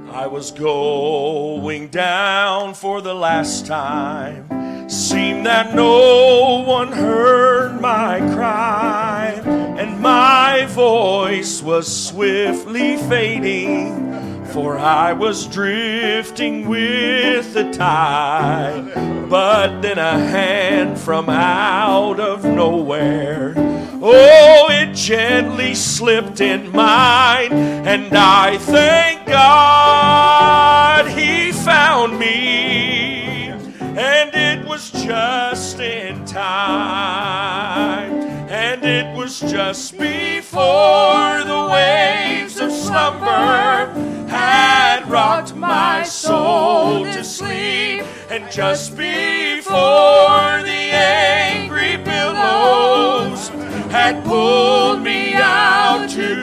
I was going down for the last time. Seemed that no one heard my cry, and my voice was swiftly fading, for I was drifting with the tide. But then a hand from out of nowhere, oh, it gently slipped in mine, and I thank God He found me, and it was just in time, and it was just before the waves of slumber had rocked my soul to sleep, and just before the angry billows had pulled me out too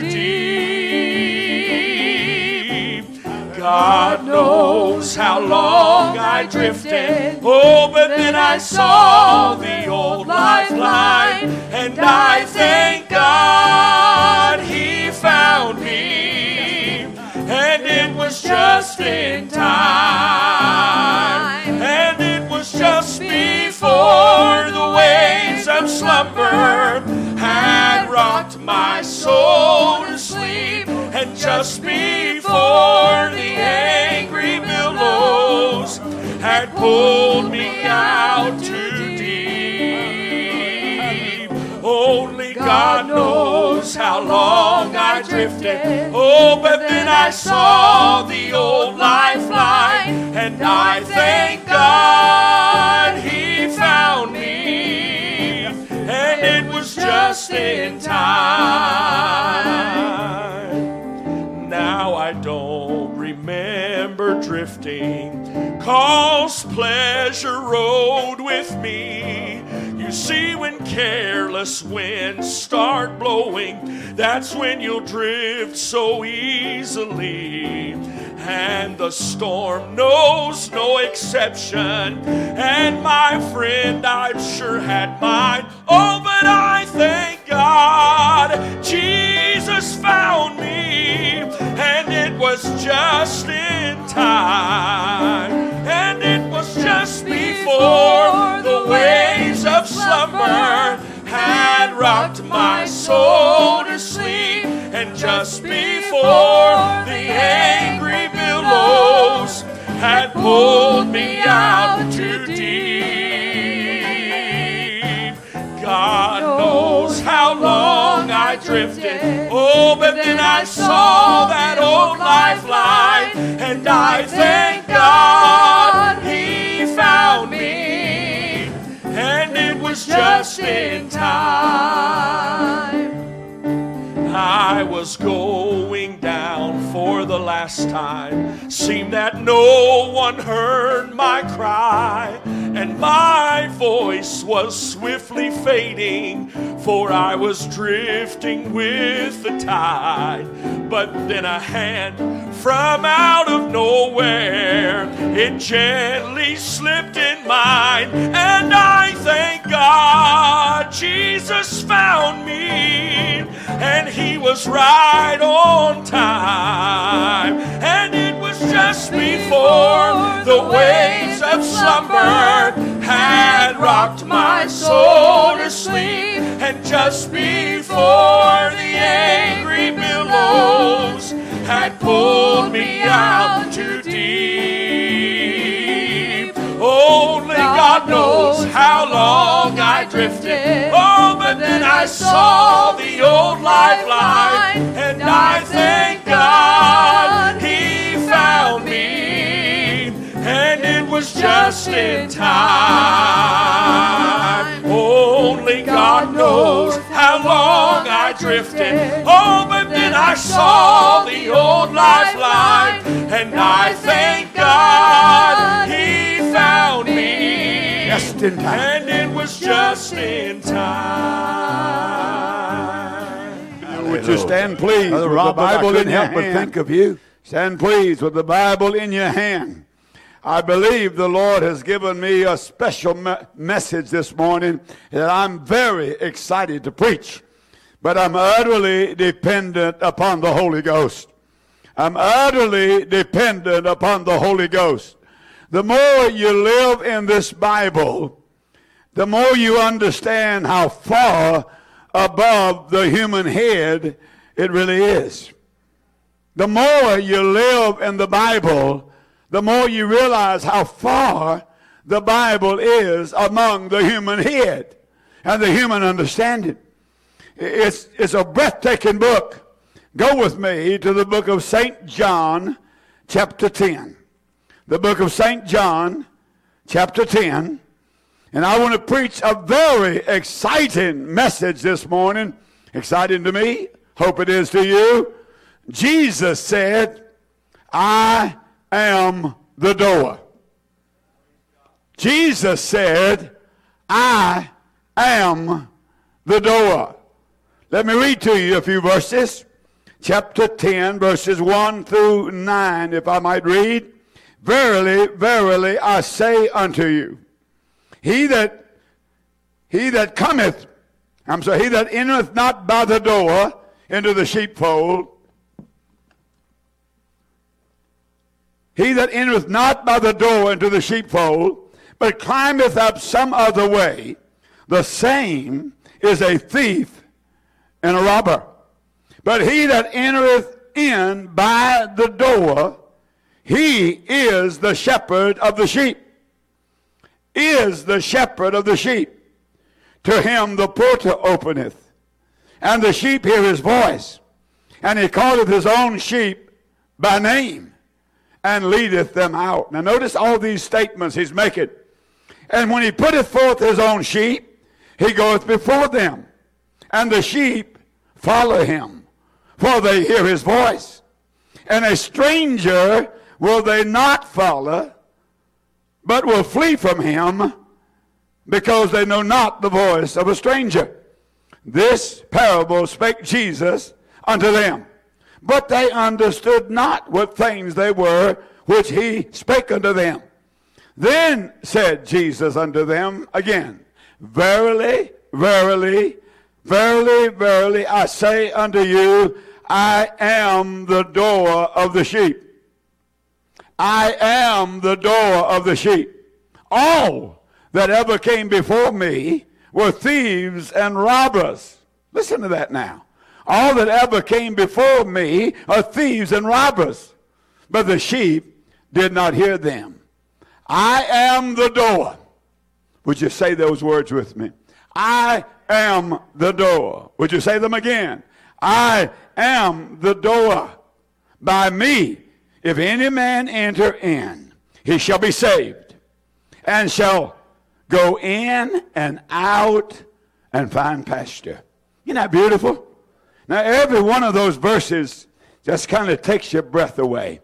deep. God knows how long I drifted, oh, but then I saw the old lifeline, and I thank God He found me, and it was just in time, and it was just before the waves of slumber had rocked my soul to sleep, and just before the angry billows had pulled me out too deep. Only God knows how long I drifted, oh, but then I saw the old lifeline, and I thank God He found me, and it was just in time. Now I don't remember drifting, 'cause pleasure rode with me. You see, when careless winds start blowing, that's when you'll drift so easily. And the storm knows no exception, and my friend, I've sure had mine. Oh, but I thank God Jesus found me, and it was just in time, and it was just before the waves of slumber had rocked my soul to sleep, and just before the angry billows had pulled me out too deep. God knows how long I drifted, oh, but then I saw that old lifeline, and I thank God He found me, and it was just in time. I was going down for the last time. Seemed that no one heard my cry, and my voice was swiftly fading, for I was drifting with the tide. But then a hand from out of nowhere, it gently slipped in mine, and I thank God Jesus found me, and He was right on time, and it was just before the waves of slumber had rocked my soul to sleep, and just before the angry billows had pulled me out too deep. Only God knows how long I drifted, oh, but then I saw the old lifeline, and I thank God He found me, and it was just in time. Only God knows how long I drifted, oh, but then I saw the old lifeline, and I thank God He found me, just in time. and it was just in time. Would you stand, please, with the Bible in your hand? Think of you. Stand, please, with the Bible in your hand. I believe the Lord has given me a special message this morning that I'm very excited to preach. But I'm utterly dependent upon the Holy Ghost. I'm utterly dependent upon the Holy Ghost. The more you live in this Bible, the more you understand how far above the human head it really is. The more you live in the Bible, the more you realize how far the Bible is among the human head and the human understanding. It's a breathtaking book. Go with me to the book of St. John, chapter 10. The book of St. John, chapter 10. And I want to preach a very exciting message this morning. Exciting to me. Hope it is to you. Jesus said, I am the door. Jesus said, I am the door. Let me read to you a few verses. Chapter 10, verses 1 through 9, if I might read. Verily, verily, I say unto you, he that entereth not by the door into the sheepfold, he that entereth not by the door into the sheepfold, but climbeth up some other way, the same is a thief and a robber. But he that entereth in by the door, he is the shepherd of the sheep. Is the shepherd of the sheep. To him the porter openeth, and the sheep hear his voice. And he calleth his own sheep by name, and leadeth them out. Now notice all these statements he's making. And when he putteth forth his own sheep, he goeth before them, and the sheep follow him, for they hear his voice. And a stranger will they not follow, but will flee from him, because they know not the voice of a stranger. This parable spake Jesus unto them, but they understood not what things they were which he spake unto them. Then said Jesus unto them again, Verily, verily, verily, verily, I say unto you, I am the door of the sheep. I am the door of the sheep. All that ever came before me were thieves and robbers. Listen to that now. All that ever came before me are thieves and robbers, but the sheep did not hear them. I am the door. Would you say those words with me? I am the door. Would you say them again? I am the door. By me, if any man enter in, he shall be saved, and shall go in and out and find pasture. Isn't that beautiful? Now, every one of those verses just kind of takes your breath away.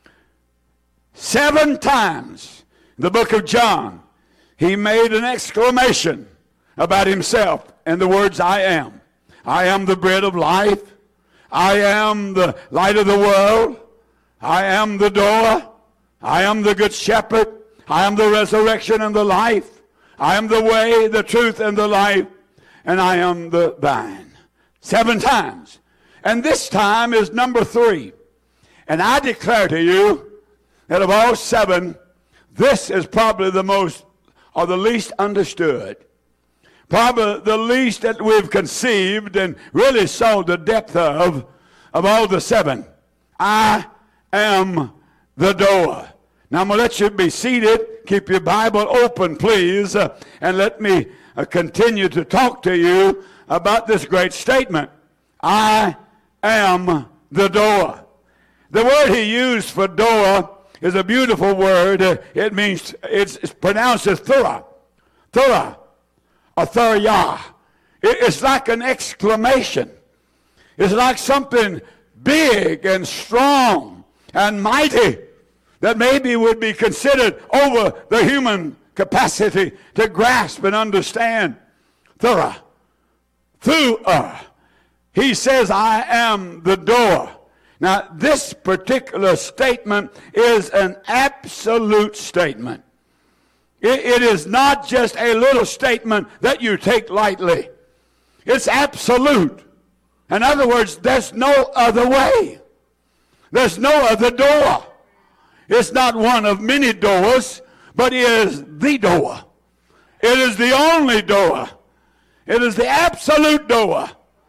7 times in the book of John, he made an exclamation about himself in the words, I am. I am the bread of life. I am the light of the world. I am the door. I am the good shepherd. I am the resurrection and the life. I am the way, the truth, and the life. And I am the vine. 7 times. And this time is number 3. And I declare to you that of all 7, this is probably the most or the least understood. Probably the least that we've conceived and really saw the depth of all the 7. I am the door. Now I'm going to let you be seated. Keep your Bible open, please. And let me continue to talk to you about this great statement. I am the door. The word he used for door is a beautiful word. It means, it's pronounced as thura. Thura. Or thuriyah. It's like an exclamation. It's like something big and strong and mighty that maybe would be considered over the human capacity to grasp and understand. Thura. Thua. He says, I am the door. Now, this particular statement is an absolute statement. It is not just a little statement that you take lightly. It's absolute. In other words, there's no other way. There's no other door. It's not one of many doors, but it is the door. It is the only door. It is the absolute door.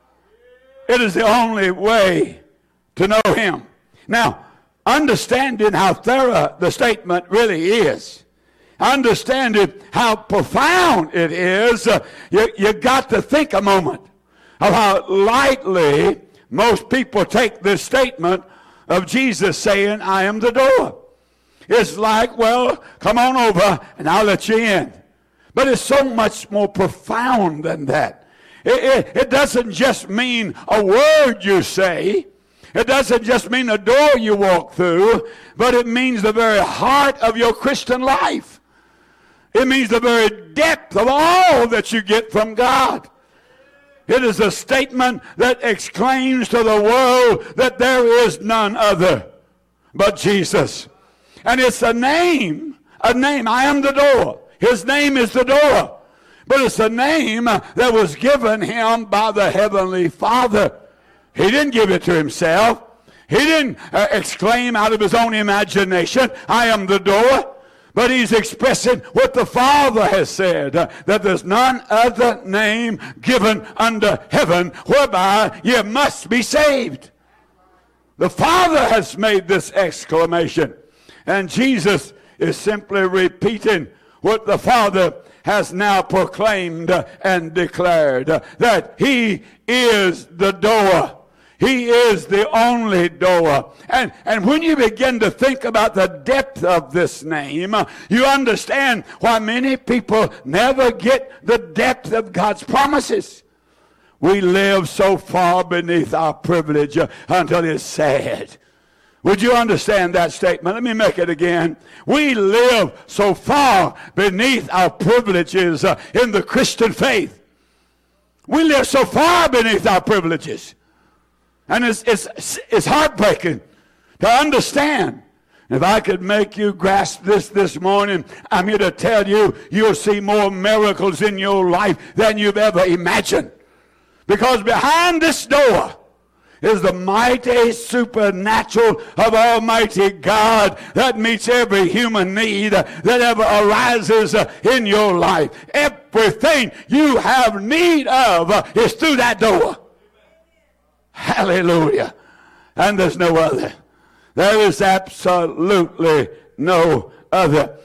It is the only way to know him. Now, understanding how thorough the statement really is, understanding how profound it is, you got to think a moment of how lightly most people take this statement of Jesus saying, I am the door. It's like, well, come on over and I'll let you in. But it's so much more profound than that. It doesn't just mean a word you say. It doesn't just mean a door you walk through, but it means the very heart of your Christian life. It means the very depth of all that you get from God. It is a statement that exclaims to the world that there is none other but Jesus. And it's a name. I am the door. His name is the door. But it's a name that was given him by the Heavenly Father. He didn't give it to himself. He didn't exclaim out of his own imagination, I am the door. But he's expressing what the Father has said, that there's none other name given under heaven whereby you must be saved. The Father has made this exclamation. And Jesus is simply repeating what the Father has now proclaimed and declared, that he is the door. He is the only door. And when you begin to think about the depth of this name, you understand why many people never get the depth of God's promises. We live so far beneath our privilege until it's sad. Would you understand that statement? Let me make it again. We live so far beneath our privileges in the Christian faith. We live so far beneath our privileges. And it's heartbreaking to understand. If I could make you grasp this morning, I'm here to tell you, you'll see more miracles in your life than you've ever imagined. Because behind this door is the mighty supernatural of Almighty God that meets every human need that ever arises in your life. Everything you have need of is through that door. Hallelujah. And there's no other. There is absolutely no other.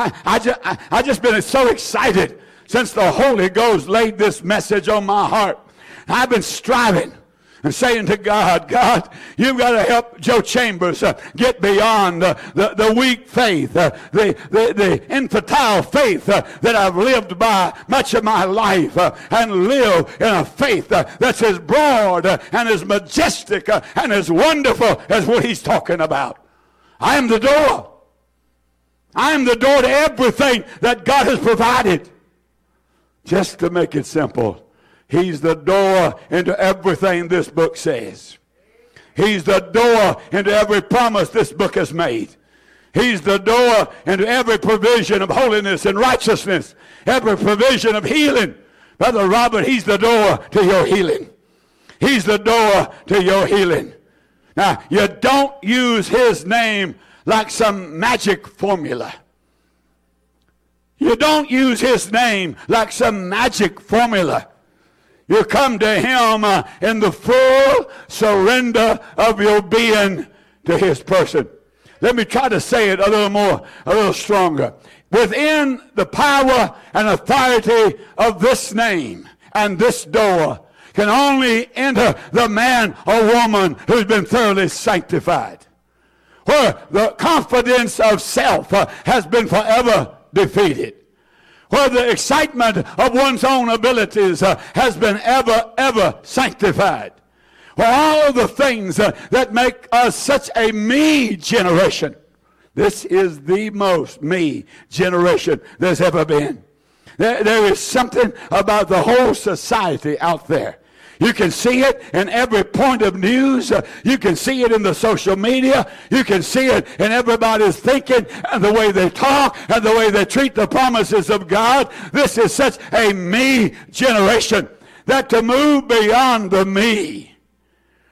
I just been so excited since the Holy Ghost laid this message on my heart. I've been striving and saying to God, God, you've got to help Joe Chambers get beyond the weak faith, the infantile faith that I've lived by much of my life, and live in a faith that's as broad and as majestic and as wonderful as what he's talking about. I am the door. I am the door to everything that God has provided. Just to make it simple, he's the door into everything this book says. He's the door into every promise this book has made. He's the door into every provision of holiness and righteousness, every provision of healing. Brother Robert, he's the door to your healing. He's the door to your healing. Now, you don't use his name like some magic formula. You don't use his name like some magic formula. You come to him in the full surrender of your being to his person. Let me try to say it a little stronger. Within the power and authority of this name and this door can only enter the man or woman who's been thoroughly sanctified, where the confidence of self has been forever defeated, where the excitement of one's own abilities has been ever sanctified, where all the things that make us such a me generation. This is the most me generation there's ever been. There is something about the whole society out there. You can see it in every point of news. You can see it in the social media. You can see it in everybody's thinking and the way they talk and the way they treat the promises of God. This is such a me generation that to move beyond the me to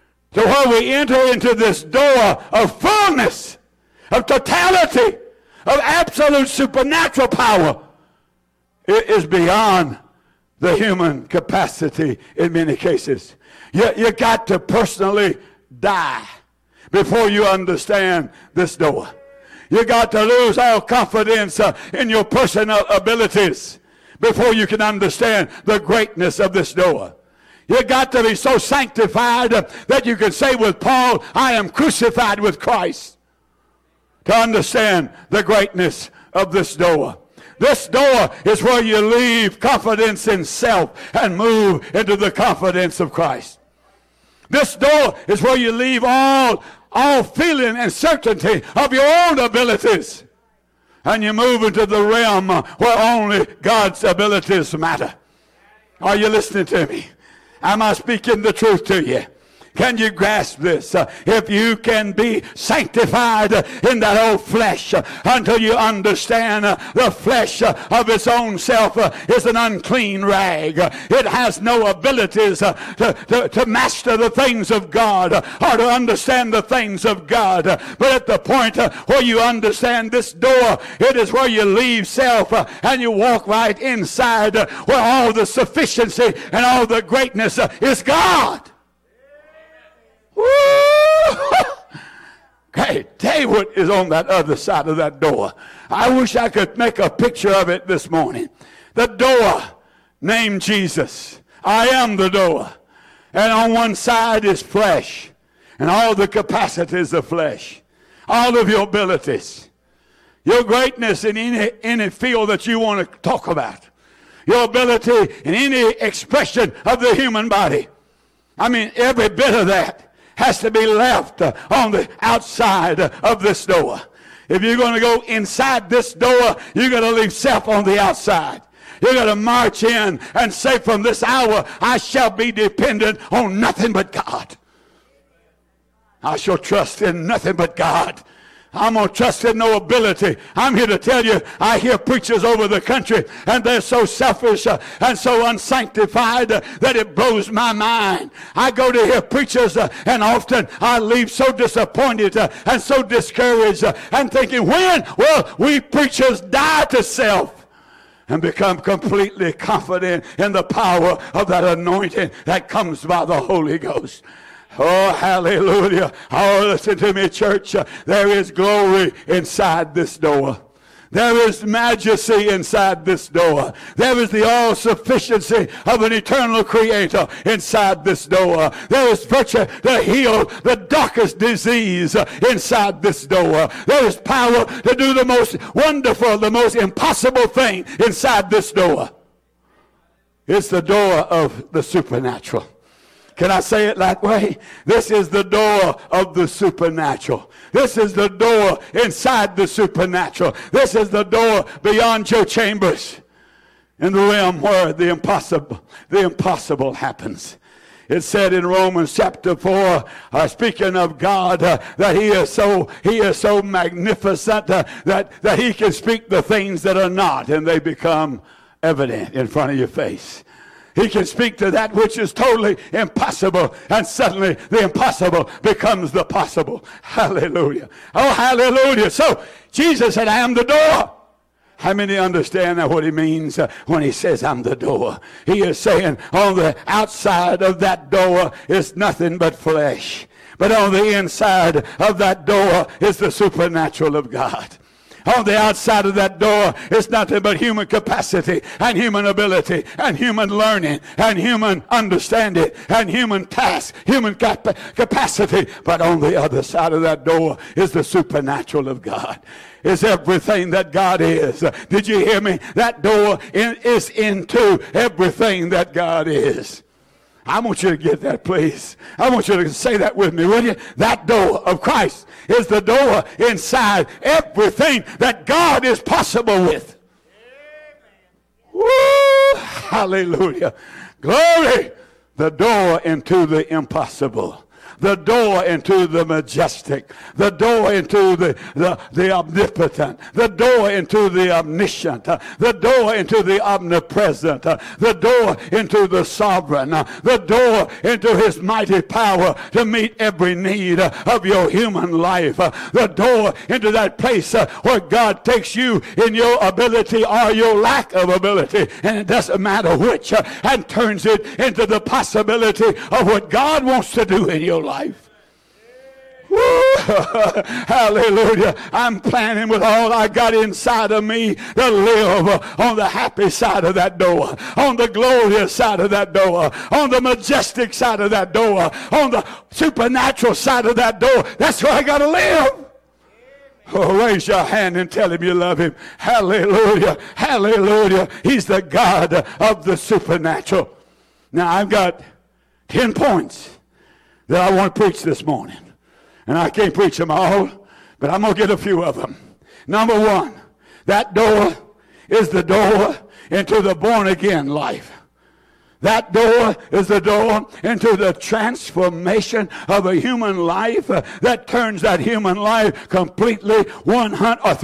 where we enter into this door of fullness, of totality, of absolute supernatural power. It is beyond the human capacity in many cases. You got to personally die before you understand this door. You got to lose all confidence in your personal abilities before you can understand the greatness of this door. You got to be so sanctified that you can say with Paul, I am crucified with Christ, to understand the greatness of this door. This door is where you leave confidence in self and move into the confidence of Christ. This door is where you leave all feeling and certainty of your own abilities, and you move into the realm where only God's abilities matter. Are you listening to me? Am I speaking the truth to you? Can you grasp this? If you can be sanctified in that old flesh until you understand the flesh of its own self is an unclean rag. It has no abilities to master the things of God or to understand the things of God. But at the point where you understand this door, it is where you leave self and you walk right inside where all the sufficiency and all the greatness is God. Okay, David is on that other side of that door. I wish I could make a picture of it this morning. The door named Jesus. I am the door. And on one side is flesh and all the capacities of flesh, all of your abilities, your greatness in any field that you want to talk about, your ability in any expression of the human body. I mean, every bit of that has to be left on the outside of this door. If you're going to go inside this door, you're going to leave self on the outside. You're going to march in and say, from this hour, I shall be dependent on nothing but God. I shall trust in nothing but God. I'm going to trust in no ability. I'm here to tell you, I hear preachers over the country, and they're so selfish and so unsanctified that it blows my mind. I go to hear preachers, and often I leave so disappointed and so discouraged and thinking, when will we preachers die to self and become completely confident in the power of that anointing that comes by the Holy Ghost? Oh, hallelujah. Oh, listen to me, church. There is glory inside this door. There is majesty inside this door. There is the all-sufficiency of an eternal creator inside this door. There is virtue to heal the darkest disease inside this door. There is power to do the most wonderful, the most impossible thing inside this door. It's the door of the supernatural. Can I say it that way? This is the door of the supernatural. This is the door inside the supernatural. This is the door beyond your chambers, in the realm where the impossible happens. It said in Romans chapter 4, speaking of God, that he is so magnificent that he can speak the things that are not, and they become evident in front of your face. He can speak to that which is totally impossible, and suddenly the impossible becomes the possible. Hallelujah. Oh, hallelujah. So Jesus said, I am the door. How many understand what he means when he says, I'm the door? He is saying on the outside of that door is nothing but flesh. But on the inside of that door is the supernatural of God. On the outside of that door is nothing but human capacity and human ability and human learning and human understanding and human task, human capacity. But on the other side of that door is the supernatural of God. Is everything that God is. Did you hear me? That door is into everything that God is. I want you to get that, please. I want you to say that with me, will you? That door of Christ is the door inside everything that God is possible with. Woo! Hallelujah. Glory. The door into the impossible. the door into the majestic, the door into the omnipotent, the door into the omniscient, the door into the omnipresent, the door into the sovereign, the door into his mighty power to meet every need of your human life, the door into that place where God takes you in your ability or your lack of ability, and it doesn't matter which, and turns it into the possibility of what God wants to do in your life. Hallelujah. I'm planning with all I got inside of me to live on the happy side of that door, on the glorious side of that door, on the majestic side of that door, on the supernatural side of that door. That's where I got to live. Oh, raise your hand and tell him you love him. Hallelujah. Hallelujah. He's the God of the supernatural. Now, I've got 10 points that I want to preach this morning. And I can't preach them all, but I'm going to get a few of them. Number one, that door is the door into the born-again life. That door is the door into the transformation of a human life that turns that human life completely 100 or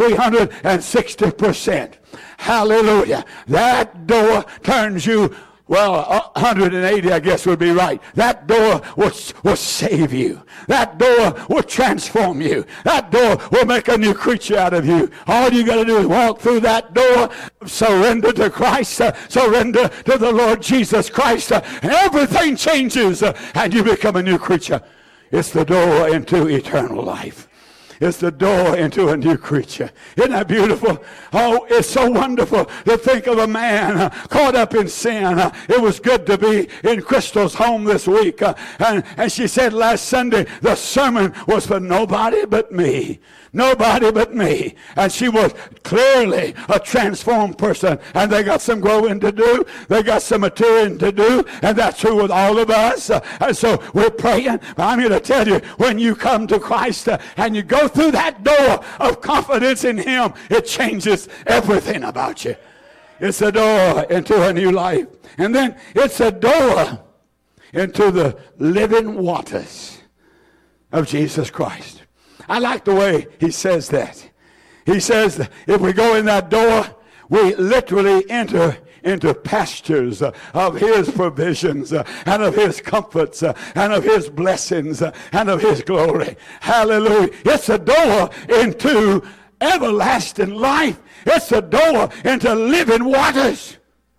360%. Hallelujah. That door turns you, well, 180, I guess would be right. That door will save you. That door will transform you. That door will make a new creature out of you. All you got to do is walk through that door, surrender to Christ, surrender to the Lord Jesus Christ, and everything changes, and you become a new creature. It's the door into eternal life. It's the door into a new creature. Isn't that beautiful? Oh, it's so wonderful to think of a man caught up in sin. It was good to be in Crystal's home this week. And she said last Sunday, the sermon was for nobody but me. Nobody but me. And she was clearly a transformed person. And they got some growing to do. They got some maturing to do. And that's true with all of us. And so we're praying. But I'm here to tell you, when you come to Christ and you go through that door of confidence in him, it changes everything about you. It's a door into a new life. And then it's a door into the living waters of Jesus Christ. I like the way he says that. He says that if we go in that door, we literally enter into pastures of his provisions and of his comforts and of his blessings and of his glory. Hallelujah. It's a door into everlasting life. It's a door into living waters.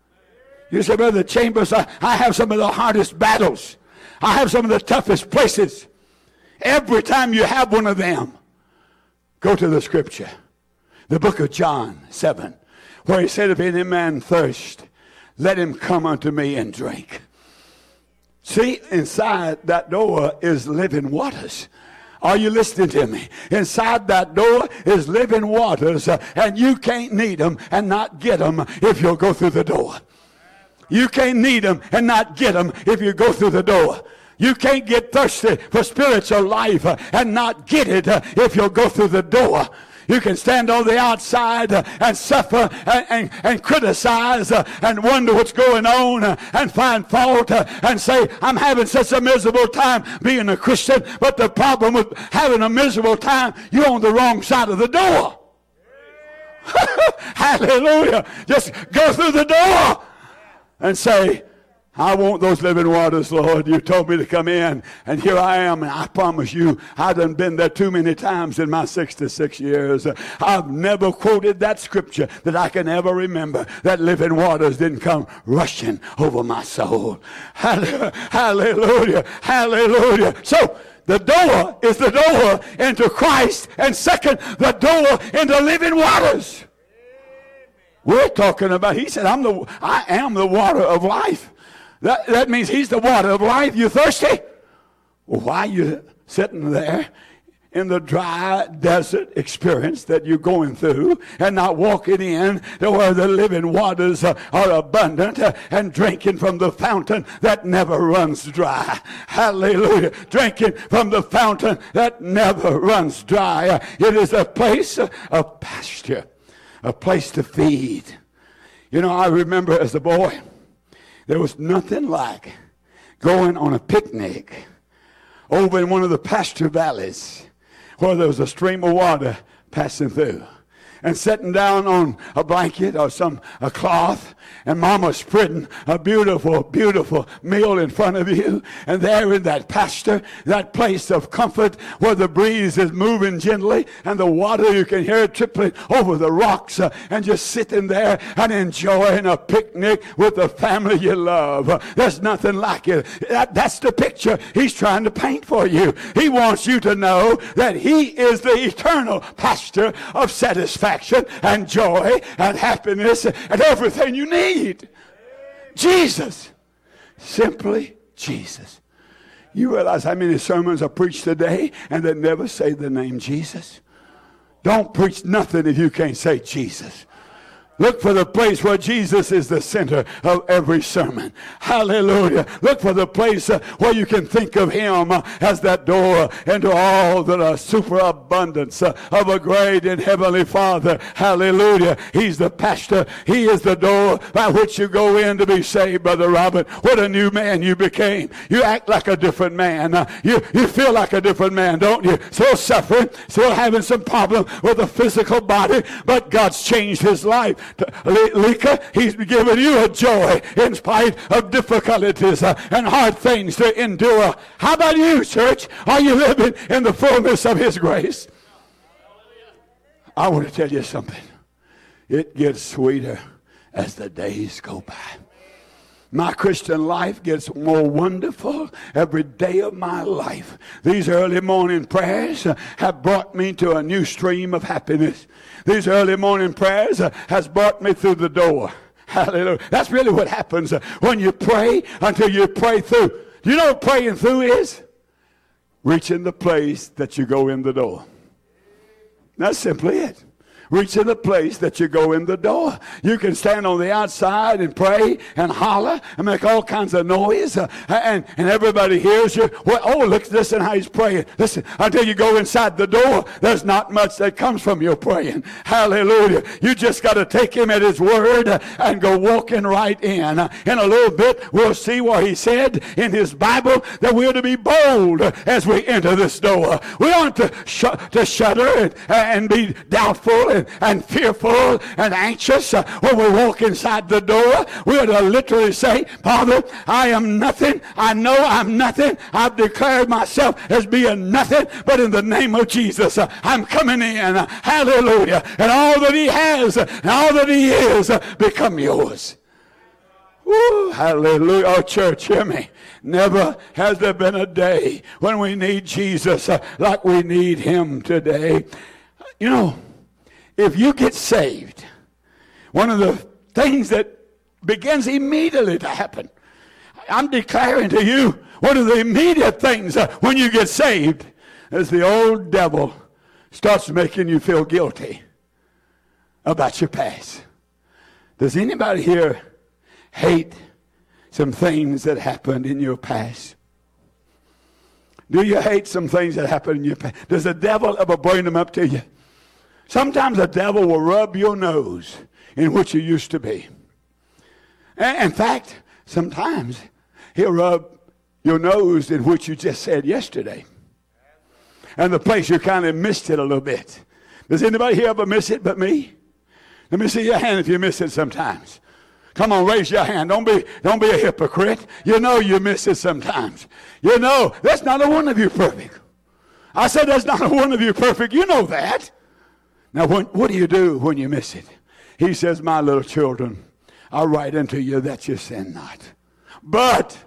You say, Brother Chambers, I have some of the hardest battles. I have some of the toughest places. Every time you have one of them, go to the scripture. The book of John 7. Where he said, if any man thirst, let him come unto me and drink. See, inside that door is living waters. Are you listening to me? Inside that door is living waters, and you can't need them and not get them if you'll go through the door. You can't need them and not get them if you go through the door. You can't get thirsty for spiritual life and not get it if you'll go through the door. You can stand on the outside and suffer and criticize and wonder what's going on and find fault and say, I'm having such a miserable time being a Christian. But the problem with having a miserable time, you're on the wrong side of the door. Hallelujah. Just go through the door and say, I want those living waters, Lord. You told me to come in, and here I am, and I promise you, I done been there too many times in my 66 years. I've never quoted that scripture that I can ever remember, that living waters didn't come rushing over my soul. Hallelujah, hallelujah. So, the door is the door into Christ, and second, the door into living waters. We're talking about, he said, I am the water of life. That means he's the water of life. You thirsty? Well, why are you sitting there in the dry desert experience that you're going through and not walking in to where the living waters are abundant and drinking from the fountain that never runs dry? Hallelujah. Drinking from the fountain that never runs dry. It is a place of pasture, a place to feed. You know, I remember as a boy, there was nothing like going on a picnic over in one of the pasture valleys where there was a stream of water passing through. And sitting down on a blanket or a cloth, and Mama spreading a beautiful, beautiful meal in front of you. And there in that pasture, that place of comfort where the breeze is moving gently and the water, you can hear it trickling over the rocks, and just sitting there and enjoying a picnic with the family you love. There's nothing like it. That's the picture he's trying to paint for you. He wants you to know that he is the eternal pasture of satisfaction and joy and happiness and everything you need. Jesus. Simply Jesus. You realize how many sermons are preached today and they never say the name Jesus? Don't preach nothing if you can't say Jesus. Look for the place where Jesus is the center of every sermon. Hallelujah. Look for the place where you can think of him as that door into all the superabundance of a great and heavenly Father. Hallelujah. He's the pastor. He is the door by which you go in to be saved, Brother Robert. What a new man you became. You act like a different man. You feel like a different man, don't you? Still suffering, still having some problem with the physical body, but God's changed his life. Lika, he's given you a joy in spite of difficulties and hard things to endure. How about you, church? Are you living in the fullness of his grace? I want to tell you something. It gets sweeter as the days go by. My Christian life gets more wonderful every day of my life. These early morning prayers have brought me to a new stream of happiness. These early morning prayers has brought me through the door. Hallelujah. That's really what happens when you pray until you pray through. Do you know what praying through is? Reaching the place that you go in the door. That's simply it. Reaching the place that you go in the door. You can stand on the outside and pray and holler and make all kinds of noise, and everybody hears you. Well, oh, listen how he's praying. Listen, until you go inside the door, there's not much that comes from your praying. Hallelujah. You just got to take him at his word and go walking right in. In a little bit, we'll see what he said in his Bible, that we're to be bold as we enter this door. We aren't to shudder and be doubtful and fearful and anxious when we walk inside the door. We are to literally say, Father, I am nothing. I know I'm nothing. I've declared myself as being nothing, but in the name of Jesus, I'm coming in. Hallelujah. And all that he has and all that he is become yours. Woo, hallelujah. Oh, church, hear me. Never has there been a day when we need Jesus like we need him today. You know, if you get saved, one of the things that begins immediately to happen, I'm declaring to you, one of the immediate things when you get saved is the old devil starts making you feel guilty about your past. Does anybody here hate some things that happened in your past? Do you hate some things that happened in your past? Does the devil ever bring them up to you? Sometimes the devil will rub your nose in what you used to be. In fact, sometimes he'll rub your nose in what you just said yesterday. And the place you kind of missed it a little bit. Does anybody here ever miss it but me? Let me see your hand if you miss it sometimes. Come on, raise your hand. Don't be a hypocrite. You know you miss it sometimes. You know, that's not a one of you perfect. I said that's not a one of you perfect. You know that. Now, what do you do when you miss it? He says, my little children, I write unto you that you sin not. But,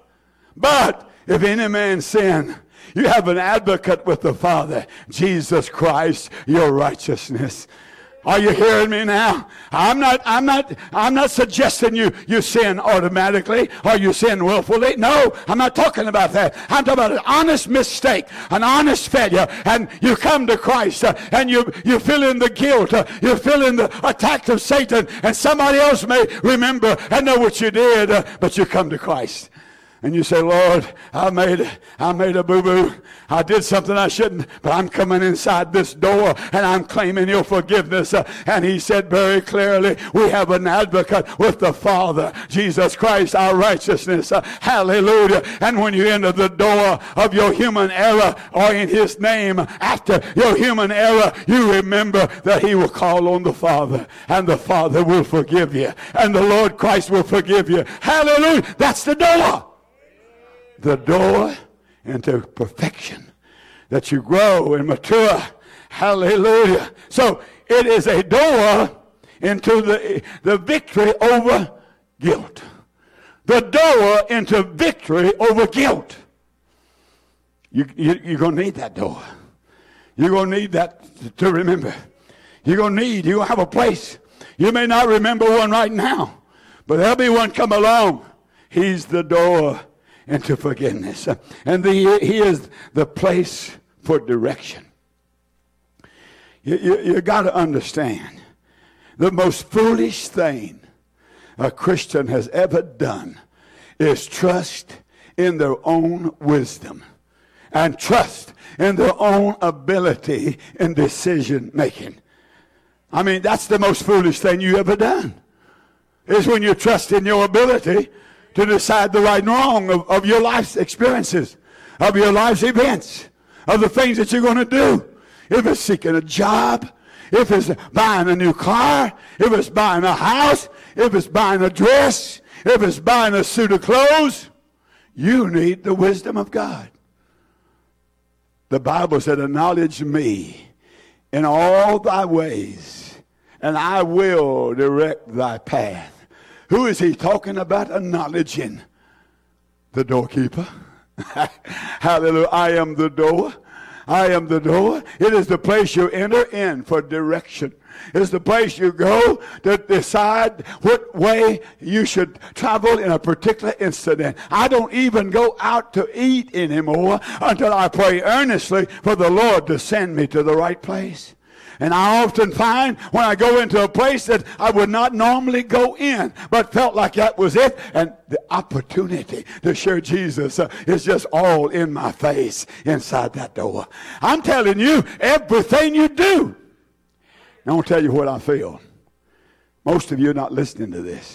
if any man sin, you have an advocate with the Father, Jesus Christ, your righteousness. Are you hearing me now? I'm not suggesting you sin automatically or you sin willfully. No, I'm not talking about that. I'm talking about an honest mistake, an honest failure, and you come to Christ and you fill in the guilt, you fill in the attack of Satan, and somebody else may remember and know what you did, but you come to Christ. And you say, Lord, I made a boo-boo. I did something I shouldn't, but I'm coming inside this door and I'm claiming your forgiveness. And he said very clearly, we have an advocate with the Father, Jesus Christ, our righteousness. Hallelujah. And when you enter the door of your human error, or in his name, after your human error, you remember that he will call on the Father, and the Father will forgive you, and the Lord Christ will forgive you. Hallelujah. That's the door. The door into perfection, that you grow and mature. Hallelujah. So it is a door into the victory over guilt. The door into victory over guilt. You're going to need that door. You're going to need that to remember. You're going to have a place. You may not remember one right now, but there'll be one come along. He's the door into forgiveness. And he is the place for direction. You got to understand, the most foolish thing a Christian has ever done is trust in their own wisdom and trust in their own ability in decision making. I mean, that's the most foolish thing you ever done, is when you trust in your ability to decide the right and wrong of your life's experiences, of your life's events, of the things that you're going to do. If it's seeking a job, if it's buying a new car, if it's buying a house, if it's buying a dress, if it's buying a suit of clothes, you need the wisdom of God. The Bible said, acknowledge me in all thy ways, and I will direct thy path. Who is he talking about acknowledging? The doorkeeper. Hallelujah. I am the door. I am the door. It is the place you enter in for direction. It's the place you go to decide what way you should travel in a particular incident. I don't even go out to eat anymore until I pray earnestly for the Lord to send me to the right place. And I often find when I go into a place that I would not normally go in, but felt like that was it, and the opportunity to share Jesus is just all in my face inside that door. I'm telling you, everything you do. Now, I want to tell you what I feel. Most of you are not listening to this.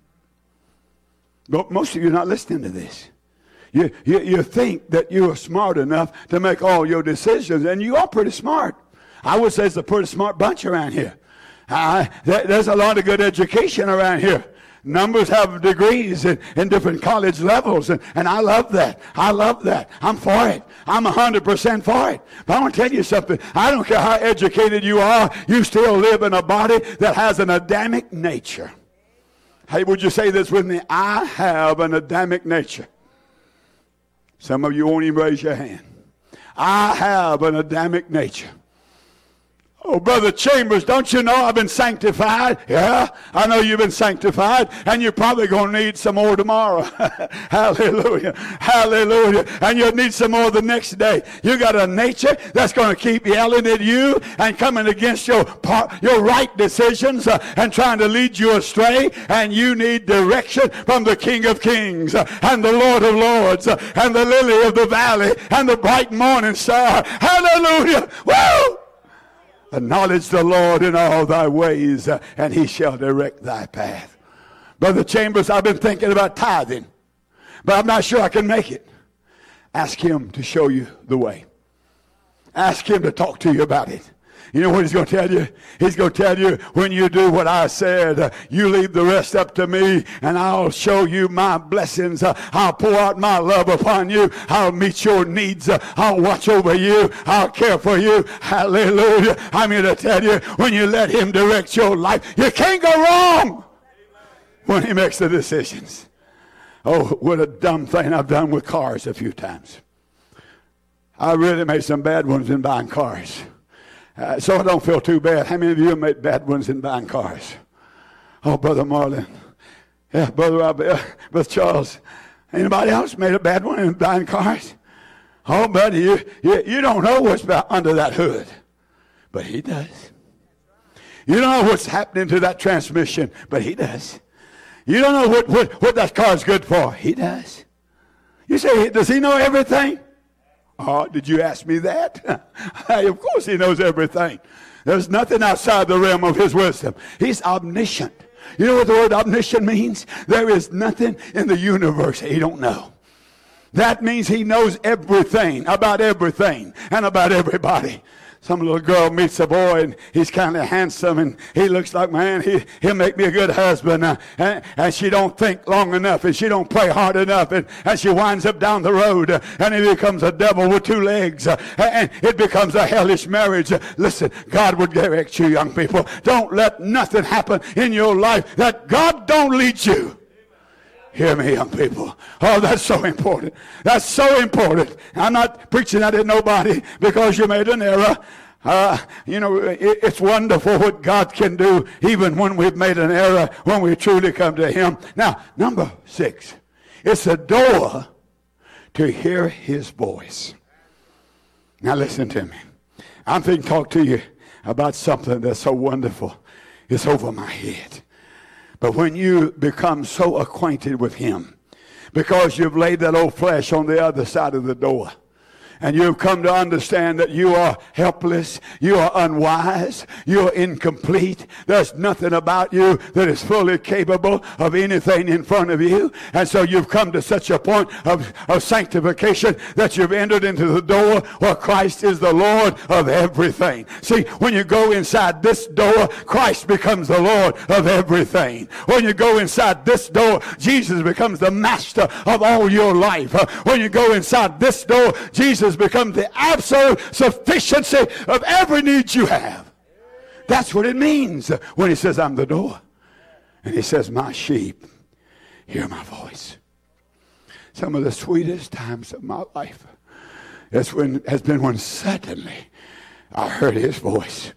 Most of you are not listening to this. You think that you are smart enough to make all your decisions, and you are pretty smart. I would say it's a pretty smart bunch around here. There's a lot of good education around here. Numbers have degrees in different college levels, and I love that. I love that. I'm for it. I'm 100% for it. But I want to tell you something. I don't care how educated you are, you still live in a body that has an Adamic nature. Hey, would you say this with me? I have an Adamic nature. Some of you won't even raise your hand. I have an Adamic nature. Oh, Brother Chambers, don't you know I've been sanctified? Yeah, I know you've been sanctified, and you're probably going to need some more tomorrow. Hallelujah. Hallelujah. And you'll need some more the next day. You got a nature that's going to keep yelling at you and coming against your right decisions and trying to lead you astray, and you need direction from the King of Kings and the Lord of Lords and the lily of the valley and the bright morning star. Hallelujah. Woo! Acknowledge the Lord in all thy ways, and he shall direct thy path. Brother Chambers, I've been thinking about tithing, but I'm not sure I can make it. Ask him to show you the way. Ask him to talk to you about it. You know what he's going to tell you? He's going to tell you, when you do what I said, you leave the rest up to me, and I'll show you my blessings. I'll pour out my love upon you. I'll meet your needs. I'll watch over you. I'll care for you. Hallelujah. I'm here to tell you, when you let him direct your life, you can't go wrong when he makes the decisions. Oh, what a dumb thing I've done with cars a few times. I really made some bad ones in buying cars. So I don't feel too bad. How many of you have made bad ones in buying cars? Oh, Brother Marlon. Yeah, Brother Charles. Anybody else made a bad one in buying cars? Oh, buddy, you don't know what's under that hood. But he does. You don't know what's happening to that transmission. But he does. You don't know what that car's good for. He does. You say, does he know everything? Oh, did you ask me that? Of course he knows everything. There's nothing outside the realm of his wisdom. He's omniscient. You know what the word omniscient means? There is nothing in the universe he don't know. That means he knows everything about everything and about everybody. Some little girl meets a boy and he's kind of handsome and he looks like, man, he'll make me a good husband. And she don't think long enough and she don't pray hard enough and she winds up down the road and he becomes a devil with two legs and it becomes a hellish marriage. Listen, God would direct you, young people. Don't let nothing happen in your life that God don't lead you. Hear me, young people. Oh, that's so important. That's so important. I'm not preaching that at nobody because you made an error. It's wonderful what God can do even when we've made an error, when we truly come to him. Now, number 6. It's a door to hear his voice. Now, listen to me. I'm thinking to talk to you about something that's so wonderful. It's over my head. But when you become so acquainted with him, because you've laid that old flesh on the other side of the door, and you've come to understand that you are helpless, you are unwise, you are incomplete. There's nothing about you that is fully capable of anything in front of you. And so you've come to such a point of sanctification that you've entered into the door where Christ is the Lord of everything. See, when you go inside this door, Christ becomes the Lord of everything. When you go inside this door, Jesus becomes the master of all your life. When you go inside this door, Jesus becomes the absolute sufficiency of every need you have. That's what it means when he says, I'm the door. And he says, my sheep hear my voice. Some of the sweetest times of my life has been when suddenly I heard his voice.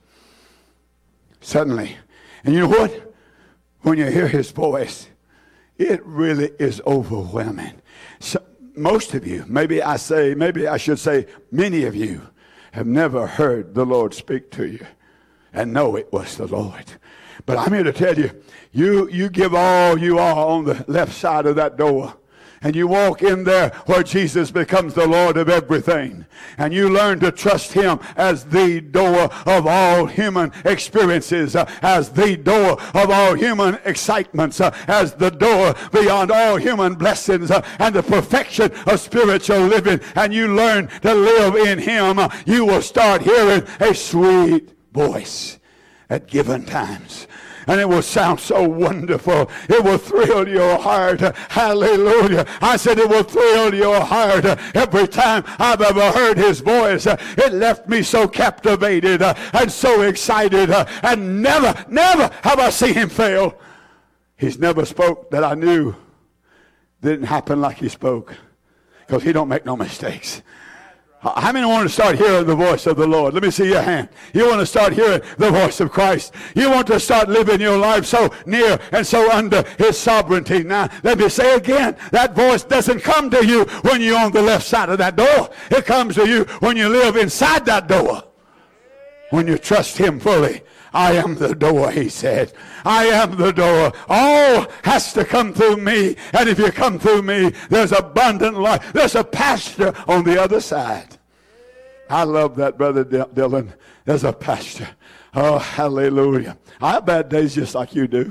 Suddenly. And you know what? When you hear his voice, it really is overwhelming. So, most of you, maybe I should say many of you have never heard the Lord speak to you and know it was the Lord. But I'm here to tell you, you give all you are on the left side of that door. And you walk in there where Jesus becomes the Lord of everything. And you learn to trust him as the door of all human experiences, as the door of all human excitements, as the door beyond all human blessings and the perfection of spiritual living. And you learn to live in him. You will start hearing a sweet voice at given times. And it will sound so wonderful. It will thrill your heart. Hallelujah. I said it will thrill your heart. Every time I've ever heard his voice, it left me so captivated and so excited. And never have I seen him fail. He's never spoke that I knew didn't happen like he spoke. Because he don't make no mistakes. How many want to start hearing the voice of the Lord? Let me see your hand. You want to start hearing the voice of Christ. You want to start living your life so near and so under his sovereignty. Now, let me say again, that voice doesn't come to you when you're on the left side of that door. It comes to you when you live inside that door. When you trust him fully. I am the door, he said. I am the door. All has to come through me. And if you come through me, there's abundant life. There's a pasture on the other side. I love that, Brother Dylan. There's a pasture. Oh, hallelujah. I have bad days just like you do.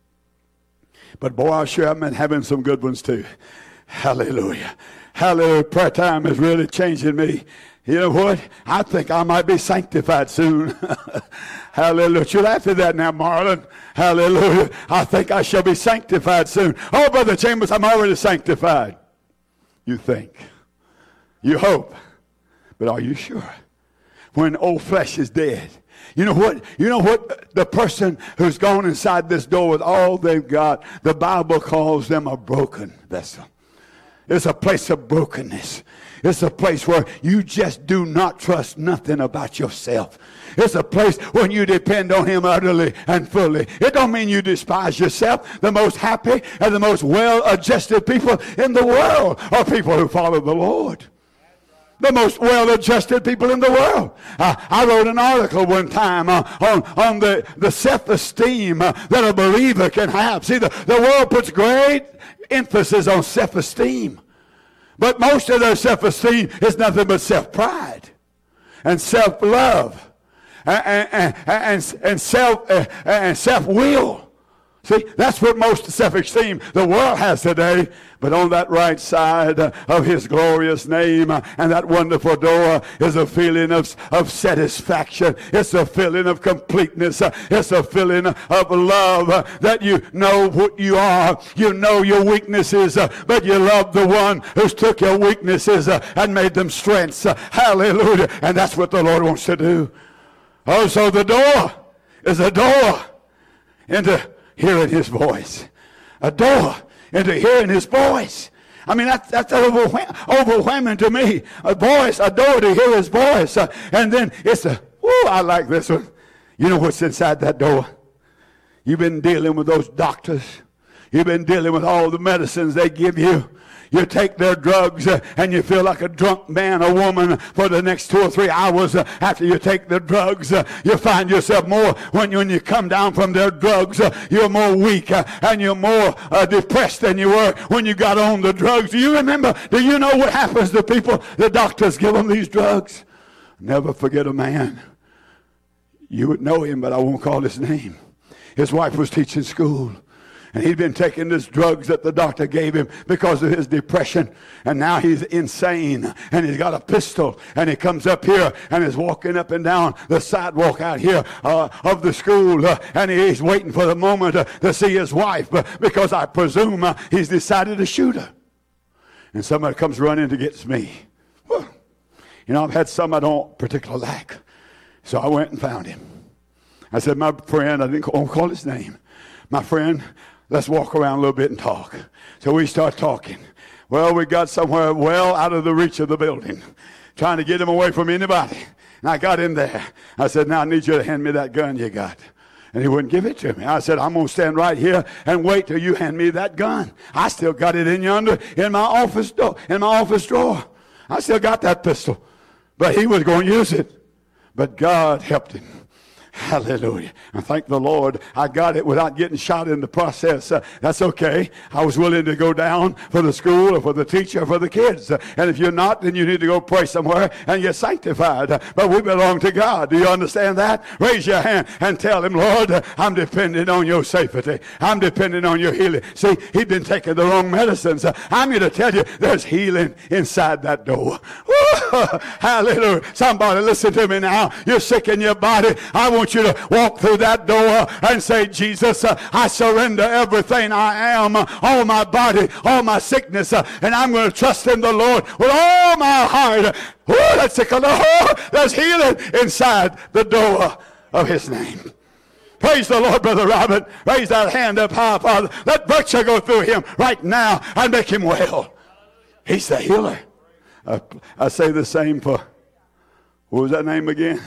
But boy, I'm sure I've been having some good ones too. Hallelujah. Hallelujah. Prayer time is really changing me. You know what? I think I might be sanctified soon. Hallelujah. You laugh at that now, Marlon. Hallelujah. I think I shall be sanctified soon. Oh, Brother Chambers, I'm already sanctified. You think. You hope. But are you sure? When old flesh is dead. You know what? The person who's gone inside this door with all they've got, the Bible calls them a broken vessel. It's a place of brokenness. It's a place where you just do not trust nothing about yourself. It's a place when you depend on him utterly and fully. It don't mean you despise yourself. The most happy and the most well-adjusted people in the world are people who follow the Lord. The most well-adjusted people in the world. I wrote an article one time on the self-esteem that a believer can have. See, the world puts great emphasis on self-esteem. But most of their self-esteem is nothing but self-pride and self-love and self-will. See, that's what most self-esteem the world has today. But on that right side of his glorious name and that wonderful door is a feeling of satisfaction. It's a feeling of completeness. It's a feeling of love that you know what you are. You know your weaknesses, but you love the one who's took your weaknesses and made them strengths. Hallelujah. And that's what the Lord wants to do. Oh, so the door is a door into hearing his voice. A door into hearing his voice. I mean, that's overwhelming to me. A door to hear his voice. And then it's I like this one. You know what's inside that door? You've been dealing with those doctors. You've been dealing with all the medicines they give you. You take their drugs and you feel like a drunk man or woman for the next 2 or 3 hours after you take the drugs. You find yourself more, when you come down from their drugs, you're more weak and you're more depressed than you were when you got on the drugs. Do you know what happens to people? The doctors give them these drugs. Never forget a man. You would know him, but I won't call his name. His wife was teaching school. And he'd been taking these drugs that the doctor gave him because of his depression. And now he's insane. And he's got a pistol. And he comes up here and is walking up and down the sidewalk out here of the school. And he's waiting for the moment to see his wife. Because I presume he's decided to shoot her. And somebody comes running to get me. Well, I've had some I don't particularly like. So I went and found him. I said, my friend, I won't call his name. My friend, let's walk around a little bit and talk. So we start talking. Well, we got somewhere well out of the reach of the building, trying to get him away from anybody. And I got him there. I said, now I need you to hand me that gun you got. And he wouldn't give it to me. I said, I'm going to stand right here and wait till you hand me that gun. I still got it in my office drawer. I still got that pistol. But he was going to use it. But God helped him. Hallelujah. And thank the Lord I got it without getting shot in the process. That's okay. I was willing to go down for the school or for the teacher or for the kids. And if you're not, then you need to go pray somewhere and get sanctified. But we belong to God. Do you understand that? Raise your hand and tell him, Lord, I'm depending on your safety. I'm depending on your healing. See, he'd been taking the wrong medicines. I'm here to tell you there's healing inside that door. Hallelujah. Somebody listen to me now. You're sick in your body. I want you to walk through that door and say, Jesus, I surrender everything I am, all my body, all my sickness, and I'm going to trust in the Lord with all my heart. There's healing inside the door of his name. Praise the Lord, Brother Robert. Raise that hand up high, Father. Let virtue go through him right now and make him well. He's the healer. I say the same for, what was that name again?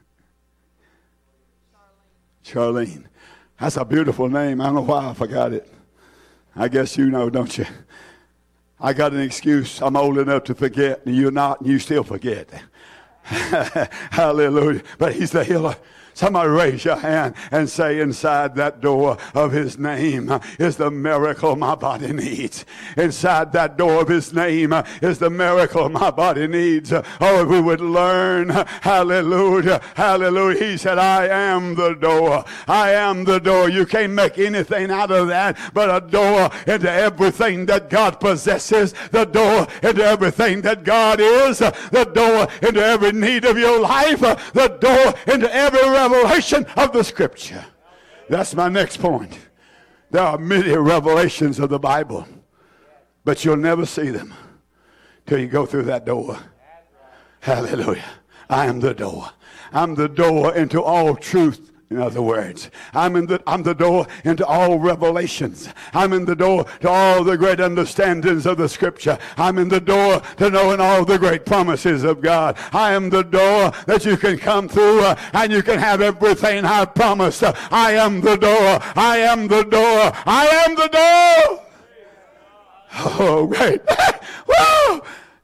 Charlene. That's a beautiful name. I don't know why I forgot it. I guess you know, don't you? I got an excuse. I'm old enough to forget, and you're not, and you still forget. Hallelujah. But he's the healer. Somebody raise your hand and say, inside that door of his name is the miracle my body needs. Inside that door of his name is the miracle my body needs. Oh, if we would learn. Hallelujah. Hallelujah. He said, I am the door. I am the door. You can't make anything out of that but a door into everything that God possesses. The door into everything that God is. The door into every need of your life. The door into every revelation of the Scripture. That's my next point. There are many revelations of the Bible, but you'll never see them till you go through that door. Hallelujah. I am the door. I'm the door into all truth. In other words, I'm the door into all revelations. I'm in the door to all the great understandings of the Scripture. I'm in the door to knowing all the great promises of God. I am the door that you can come through and you can have everything I promised. I am the door. I am the door. I am the door. Oh, great. Woo!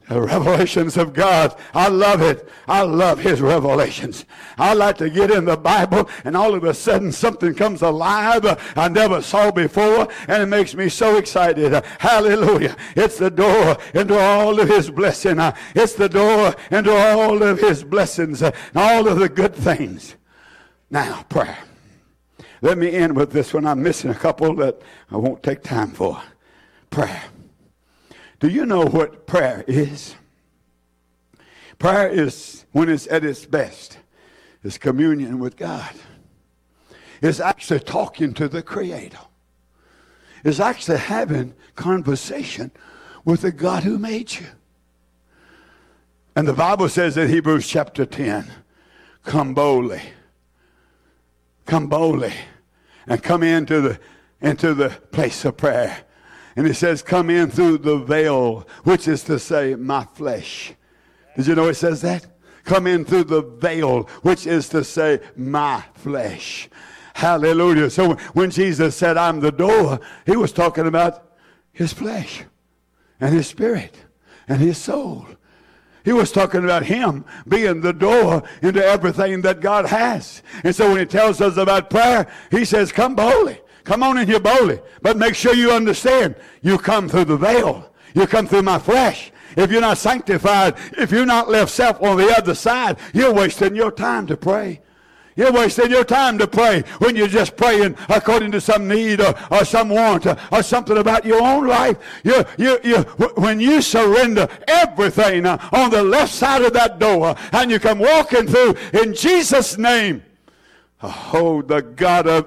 The revelations of God. I love it. I love His revelations. I like to get in the Bible and all of a sudden something comes alive I never saw before, and it makes me so excited. Hallelujah. It's the door into all of His blessing. It's the door into all of His blessings and all of the good things. Now, prayer. Let me end with this one. I'm missing a couple that I won't take time for. Prayer. Do you know what prayer is? Prayer is, when it's at its best, is communion with God. It's actually talking to the Creator. It's actually having conversation with the God who made you. And the Bible says in Hebrews chapter 10, come boldly. Come boldly. And come into the place of prayer. And it says, come in through the veil, which is to say, my flesh. Did you know it says that? Come in through the veil, which is to say, my flesh. Hallelujah. So when Jesus said, I'm the door, He was talking about His flesh and His spirit and His soul. He was talking about Him being the door into everything that God has. And so when He tells us about prayer, He says, come boldly. Come on in here boldly. But make sure you understand, you come through the veil. You come through my flesh. If you're not sanctified, if you're not left self on the other side, you're wasting your time to pray. You're wasting your time to pray when you're just praying according to some need or some want or something about your own life. When you surrender everything on the left side of that door and you come walking through in Jesus' name, oh, the God of,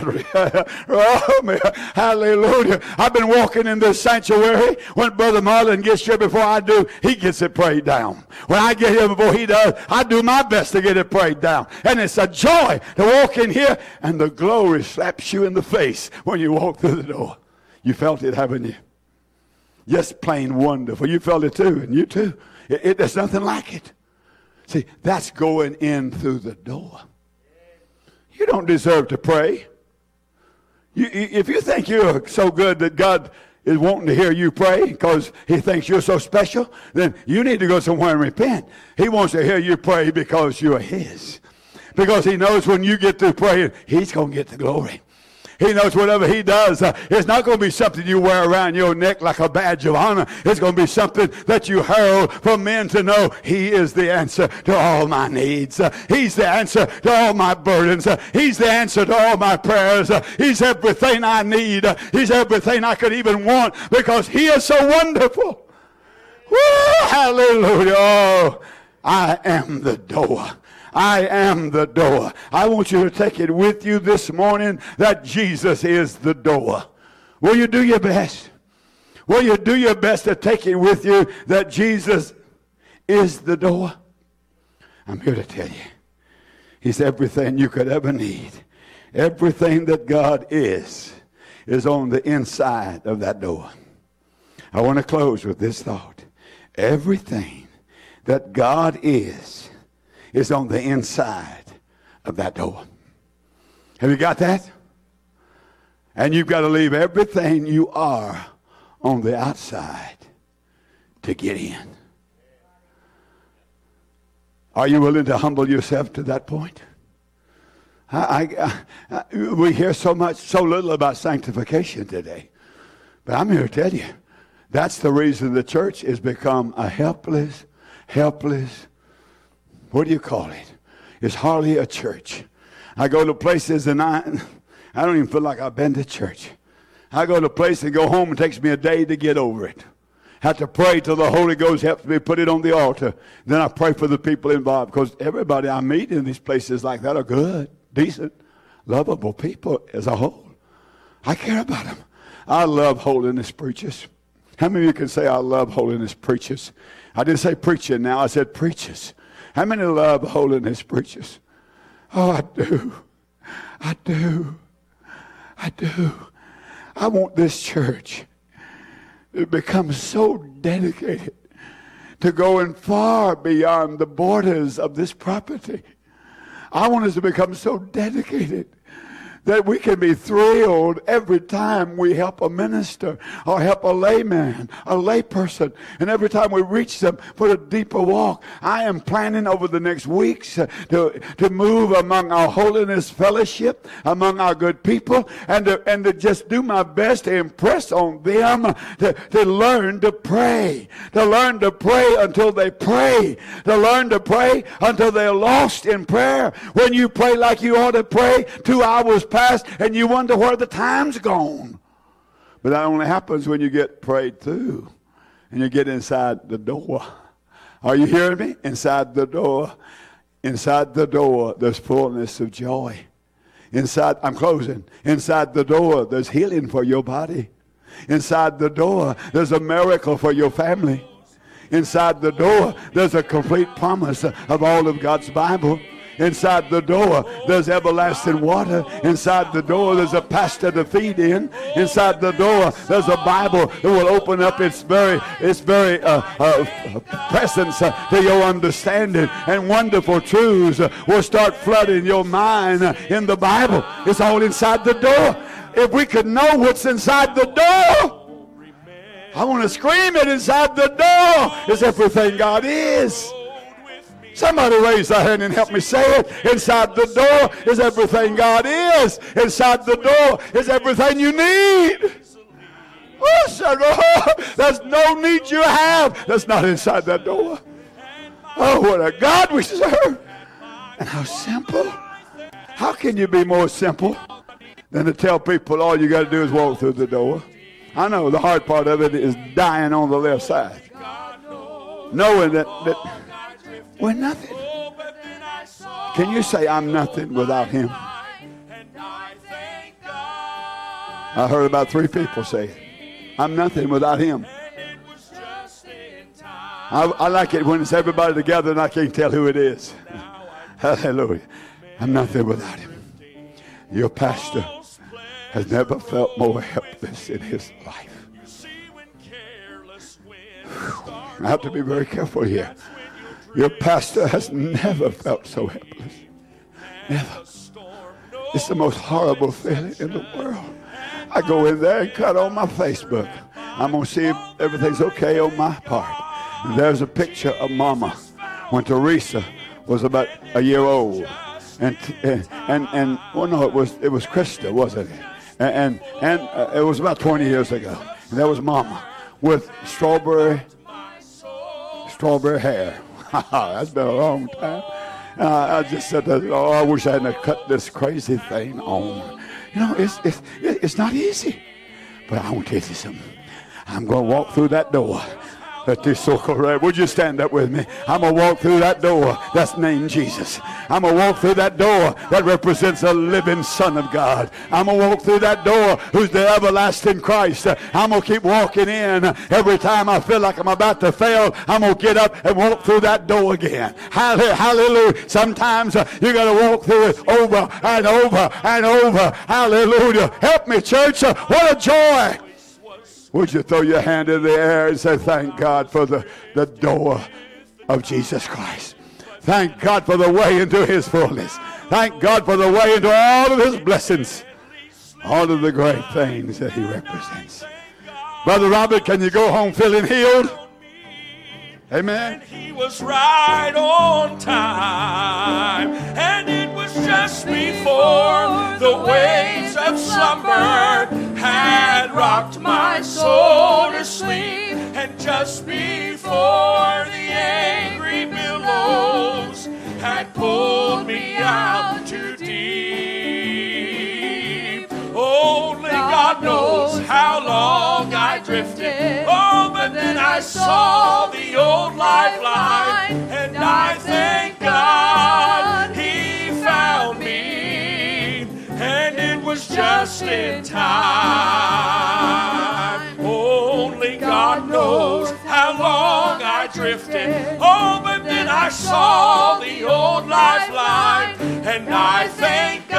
hallelujah. I've been walking in this sanctuary. When Brother Marlon gets here before I do, he gets it prayed down. When I get here before he does, I do my best to get it prayed down. And it's a joy to walk in here, and the glory slaps you in the face when you walk through the door. You felt it, haven't you? Just plain wonderful. You felt it too, and you too. There's nothing like it. See, that's going in through the door. You don't deserve to pray. If you think you're so good that God is wanting to hear you pray because He thinks you're so special, then you need to go somewhere and repent. He wants to hear you pray because you're His. Because He knows when you get through praying, He's going to get the glory. He knows whatever He does, it's not going to be something you wear around your neck like a badge of honor. It's going to be something that you herald for men to know He is the answer to all my needs. He's the answer to all my burdens. He's the answer to all my prayers. He's everything I need. He's everything I could even want because He is so wonderful. Woo, hallelujah. Oh, I am the door. I am the door. I want you to take it with you this morning that Jesus is the door. Will you do your best? Will you do your best to take it with you that Jesus is the door? I'm here to tell you. He's everything you could ever need. Everything that God is on the inside of that door. I want to close with this thought. Everything that God is on the inside of that door. Have you got that? And you've got to leave everything you are on the outside to get in. Are you willing to humble yourself to that point? We hear so little about sanctification today. But I'm here to tell you, that's the reason the church has become a helpless, what do you call it? It's hardly a church. I go to places and I don't even feel like I've been to church. I go to places and go home and it takes me a day to get over it. Have to pray till the Holy Ghost helps me put it on the altar. Then I pray for the people involved because everybody I meet in these places like that are good, decent, lovable people as a whole. I care about them. I love holiness preachers. How many of you can say I love holiness preachers? I didn't say preaching now, I said preachers. How many love holiness preachers? Oh, I do. I do. I do. I want this church to become so dedicated to going far beyond the borders of this property. I want us to become so dedicated that we can be thrilled every time we help a minister or help a layman, a layperson, and every time we reach them for a deeper walk. I am planning over the next weeks to move among our holiness fellowship, among our good people, and to just do my best to impress on them to learn to pray, until they pray, to learn to pray until they're lost in prayer. When you pray like you ought to pray, 2 hours pass and you wonder where the time's gone. But that only happens when you get prayed through and you get inside the door. Are you hearing me? Inside the door, there's fullness of joy. I'm closing. Inside the door, there's healing for your body. Inside the door, there's a miracle for your family. Inside the door, there's a complete promise of all of God's Bible. Inside the door, there's everlasting water. Inside the door, there's a pastor to feed in. Inside the door, there's a Bible that will open up its very presence to your understanding, and wonderful truths will start flooding your mind in the Bible. It's all inside the door. If we could know what's inside the door, I want to scream it. Inside the door is everything God is. Somebody raise their hand and help me say it. Inside the door is everything God is. Inside the door is everything you need. Oh, there's no need you have that's not inside that door. Oh, what a God we serve. And how simple. How can you be more simple than to tell people all you got to do is walk through the door? I know the hard part of it is dying on the left side, knowing that we're nothing. Can you say, I'm nothing without him? I heard about 3 people say it. I'm nothing without him. I like it when it's everybody together and I can't tell who it is. Hallelujah. I'm nothing without him. Your pastor has never felt more helpless in his life. I have to be very careful here. Your pastor has never felt so helpless. Never. It's the most horrible feeling in the world. I go in there and cut on my Facebook. I'm going to see if everything's okay on my part. And there's a picture of Mama when Teresa was about a year old. And well, no, it was Krista, wasn't it? And it was about 20 years ago. And there was Mama with strawberry hair. That's been a long time. I just said, oh, I wish I hadn't cut this crazy thing on. You know, it's not easy. But I want to tell you something. I'm going to walk through that door. Would you stand up with me? I'm going to walk through that door that's named Jesus. I'm going to walk through that door that represents a living Son of God. I'm going to walk through that door who's the everlasting Christ. I'm going to keep walking in. Every time I feel like I'm about to fail, I'm going to get up and walk through that door again. Hallelujah. Sometimes you got to walk through it over and over and over. Hallelujah. Help me, church. What a joy. Would you throw your hand in the air and say, thank God for the door of Jesus Christ. Thank God for the way into his fullness. Thank God for the way into all of his blessings. All of the great things that he represents. Brother Robert, can you go home feeling healed? Amen. And he was right on time. And it was just before the waves of slumber had rocked my soul to sleep. And just before the angry billows had pulled me out too deep. Only God knows how long I drifted. Oh, but then I saw the old lifeline, and I thank God he found me, and it was just in time. Only God knows how long I drifted. Oh, but then I saw the old lifeline, and I thank God